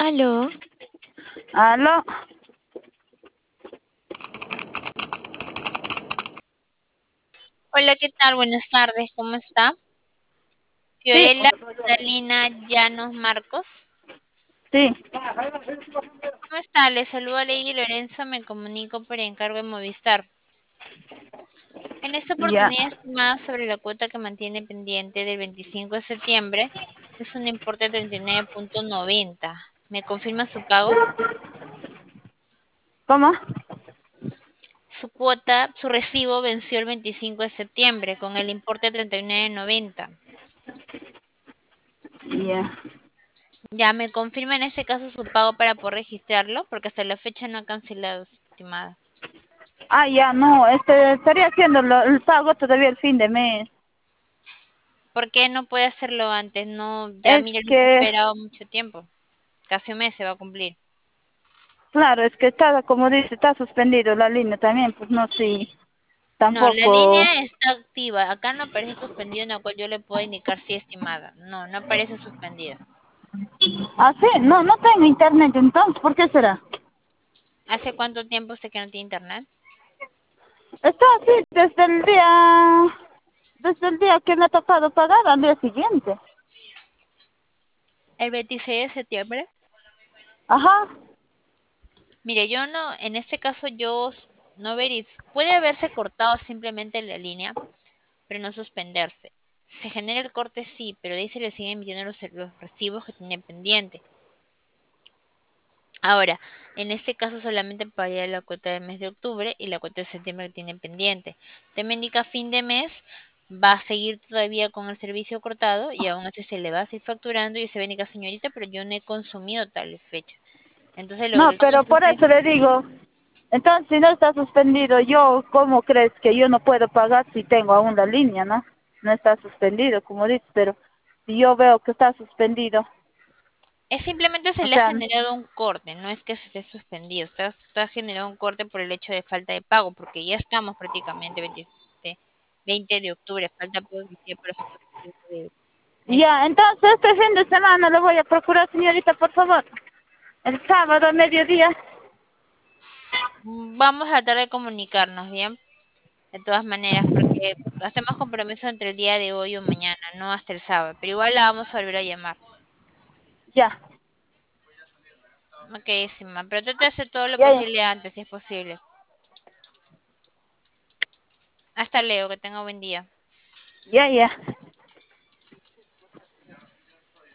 Aló, Aló, hola, ¿qué tal? Buenas tardes, ¿cómo está? sí, Fiorella Catalina Llanos Marcos. sí, ¿Cómo está? Le saluda Lady Lorenzo, me comunico por encargo de Movistar. En esta ya. oportunidad, estimada, sobre la cuota que mantiene pendiente del 25 de septiembre, es un importe de 39,90. ¿Me confirma su pago? ¿Cómo? Su cuota, su recibo venció el 25 de septiembre con el importe de 39,90. Ya. Ya me confirma en este caso su pago para poder registrarlo, porque hasta la fecha no ha cancelado, estimada. Ya, no, estaría haciendo el pago todavía el fin de mes. ¿Por qué no puede hacerlo antes? No, ya Es mire, nos ha que, esperado mucho tiempo. Casi un mes se va a cumplir. claro, es que está, como dice, está suspendido la línea también, pues no, sí, No, la tampoco. línea está activa. Acá no aparece suspendida en la cual yo le puedo indicar si estimada. No, no aparece suspendida. Sí, no, no tengo internet entonces, ¿por qué será? ¿Hace cuánto tiempo usted que no tiene internet? Está así desde el día que me ha tocado pagar al día siguiente. El 26 de septiembre. Ajá, Mire, yo no, en este caso no verifico. Puede haberse cortado simplemente la línea, pero no suspenderse. Se genera el corte, sí, pero de ahí se le siguen emitiendo los recibos que tiene pendiente. Ahora, en este caso solamente pagaría la cuota del mes de octubre y la cuota de septiembre que tiene pendiente. También indica fin de mes, va a seguir todavía con el servicio cortado y aún así se le va a seguir facturando y se ve, indica señorita, pero yo no he consumido tal fecha. Entonces lo que no, le tengo pero que por decir, eso le digo, entonces si no está suspendido, yo, ¿cómo crees que yo no puedo pagar si tengo aún la línea, no? No está suspendido, como dices, pero si yo veo que está suspendido, es simplemente se o le ha sea, generado un corte, no es que se esté suspendido, está generado un corte por el hecho de falta de pago, porque ya estamos prácticamente 20 de octubre, falta policía para su pago de mes. ya, entonces este fin de semana le voy a procurar, señorita, por favor, el sábado a mediodía. Vamos a tratar de comunicarnos, ¿bien? De todas maneras, porque hacemos compromiso entre el día de hoy o mañana, no hasta el sábado, pero igual la vamos a volver a llamar. Ya, Ok, Sima, pero trate de hacer todo lo ya, ya, posible antes, si es posible. Hasta luego, que tenga buen día. ya, ya.